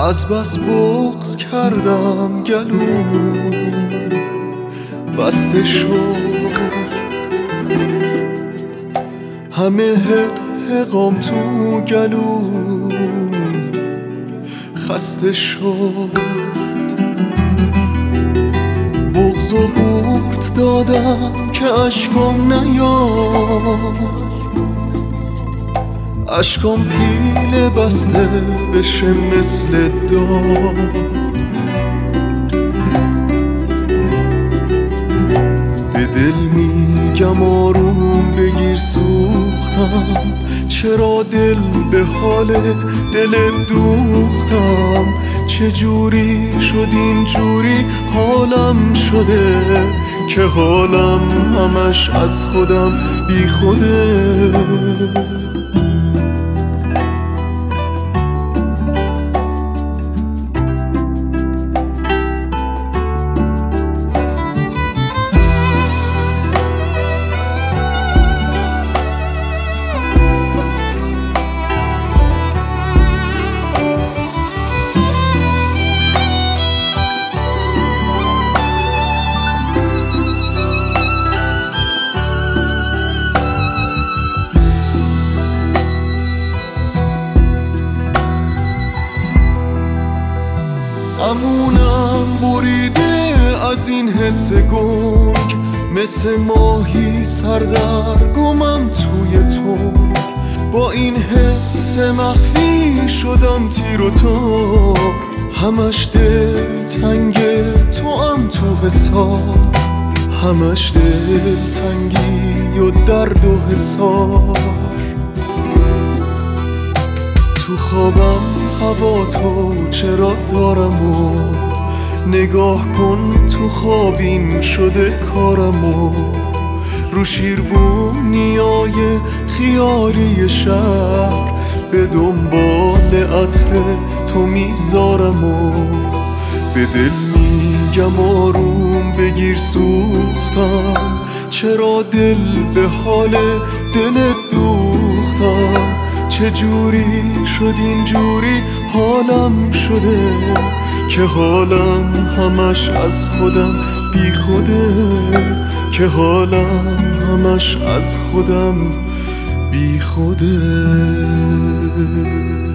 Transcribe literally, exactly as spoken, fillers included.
از بس بغض کردم گلوم بسته شد، همه حق حقام تو گلوم خسته شد. بغض و قورت دادم که اشکام نیاد، اشکام پیله بسته بشه مثل داد. به دل میگم آروم بگیر سوختم، چرا دل به حال دلت دوختم. چجوری شد اینجوری حالم شده که حالم همش از خودم بی خوده. امونم بریده از این حس گنگ، مثل ماهی سردرگمم توی تنگ. با این حس مخفی شدم تیر و تار، همش دل تنگ تو هم تو حساب، همش دل تنگی و درد و حسار. تو خوابم هوا تو چرا دارم و نگاه کن تو خوابین شده کارم و رو شیروونیای خیالی شهر به دنبال عطر تو میذارم و به دل میگم آروم بگیر سوختم، چرا دل به حال دلت دوختم. چجوری شد اینجوری حالم شده که حالم همش از خودم بی خوده، که حالم همش از خودم بی خوده.